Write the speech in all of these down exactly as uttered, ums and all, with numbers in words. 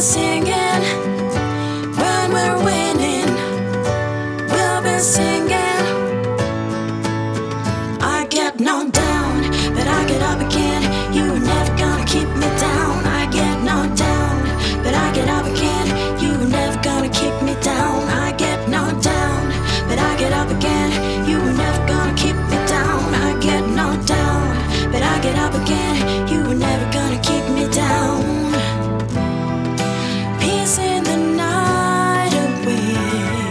singing when we're winning. We'll be singing. I get knocked down, but I get up again. You were never gonna keep me down. I get knocked down, but I get up again. You were never gonna keep me down. I get knocked down, but I get up again. You were never gonna keep me down. I get knocked down, but I get up again. You were never gonna keep me down. Peace in the night away.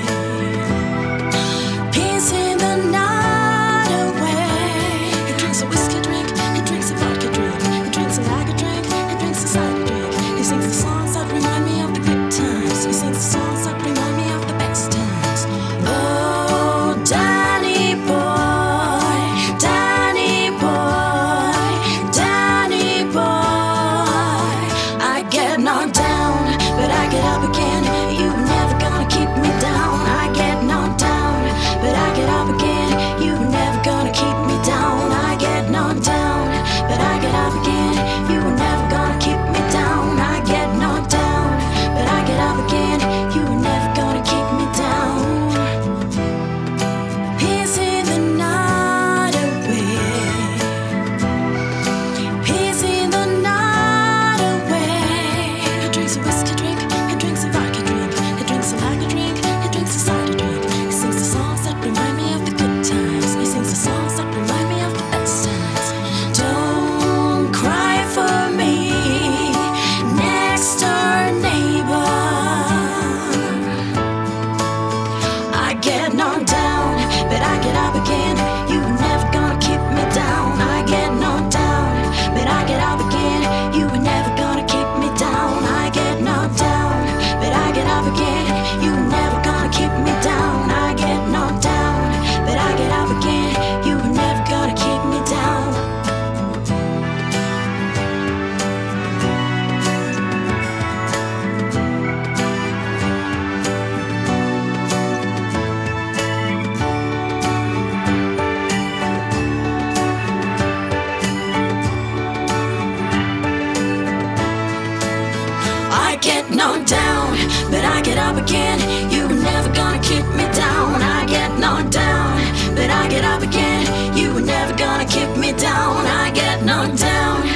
Peace in the night away. He drinks a whiskey drink, he drinks a vodka drink, he drinks a lager drink, he drinks a cider drink. He sings the songs that remind me of the good times. He sings the songs that remind me of the best times. Oh, Danny boy, Danny boy, Danny boy. I get knocked down, but I get up again. You were never gonna keep me down. I get knocked down, but I get up again. You were never gonna keep me down. I get knocked down, but I get up again. You were never gonna keep me down. I get knocked down, but I get up again. You were never gonna keep me down. Peace in the night away. Peace in the night away. He drinks a whiskey drink, he drinks a vodka drink, he drinks a lager drink, he drinks a cider drink. He sings the songs that remind me of the good times. He sings the songs that remind me of the best times. Don't cry for me, next door neighbor. I get knocked down, but I get up again. You were never gonna keep me down. I get knocked down, but I get up again. You were never gonna keep me down. I get knocked down, but I get up again. You were never gonna keep me down. I get knocked down, but I get up again. You were never gonna keep me down. I get knocked down, but I get up again. You were never gonna keep me down. I get knocked down, but I get up again. You were never gonna keep me down. I get knocked down,